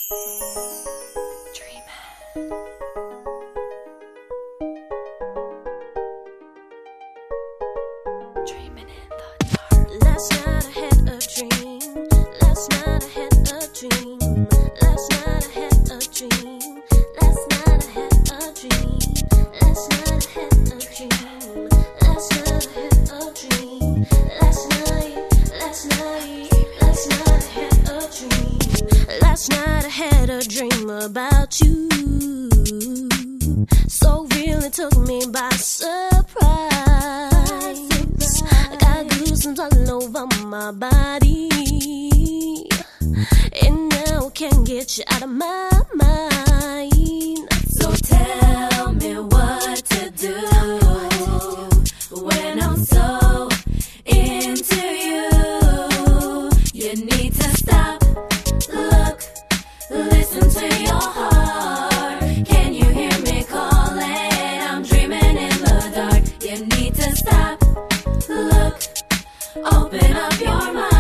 Dreaming in the dark. Last night I had a dream. Last night I had a dream. Last night I had a dream. Last night I had a dream. Last night I had a dream. Last night I had a dream. Last night I had a dream. Last night I had a dream about you. So real it took me by surprise. I got goosebumps all over my body, and now I can't get you out of my mind. So tell me what to do when I'm so into you. You need to stop, look, listen to your heart. Can you hear me calling? I'm dreaming in the dark. You need to stop, look, open up your mind.